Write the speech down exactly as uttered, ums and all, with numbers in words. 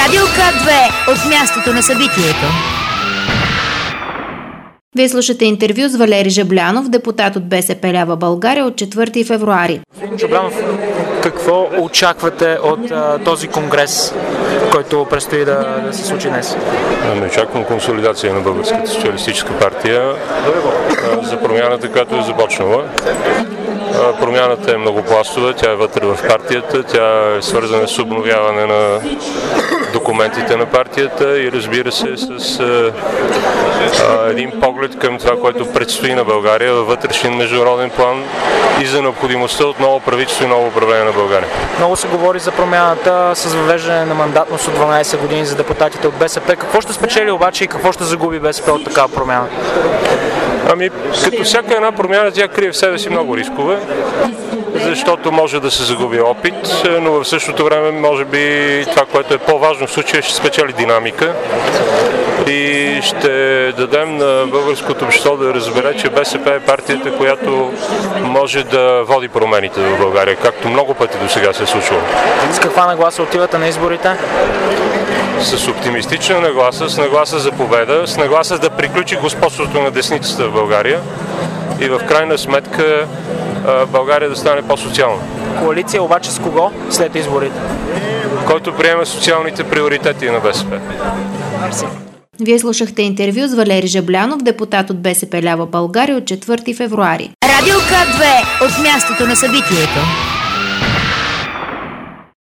Радио К две от мястото на събитието. Вие слушате интервю с Валери Жаблянов, депутат от БСП Лява България от четвърти февруари. Жаблянов, какво очаквате от а, този конгрес, който предстои да, да се случи днес? Не очаквам консолидация на Българската социалистическа партия а, за промяната, която е започнала. А, промяната е многопластова, тя е вътре в партията, тя е свързана с обновяване на документите на партията и разбира се с а, а, един поглед към това, което предстои на България във вътрешен международен план и за необходимостта от ново правителство и ново управление на България. Много се говори за промяната с въвеждане на мандатност от дванадесет години за депутатите от БСП. Какво ще спечели обаче и какво ще загуби БСП от такава промяна? Ами, като всяка една промяна, тя крие в себе си много рискове, защото може да се загуби опит, но в същото време може би това, което е по-важно в случая, ще спечели динамика и ще дадем на българското общество да разбере, че БСП е партията, която може да води промените в България, както много пъти до сега се е случвало. С каква нагласа отивате на изборите? С оптимистична нагласа, с нагласа за победа, с нагласа да приключи господството на десницата в България и в крайна сметка България да стане по-социална. Коалиция обаче с кого след изборите? Който приема социалните приоритети на БСП. Мерси. Вие слушахте интервю с Валери Жаблянов, депутат от БСП Лява България от четвърти февруари. Радио К две от мястото на събитието.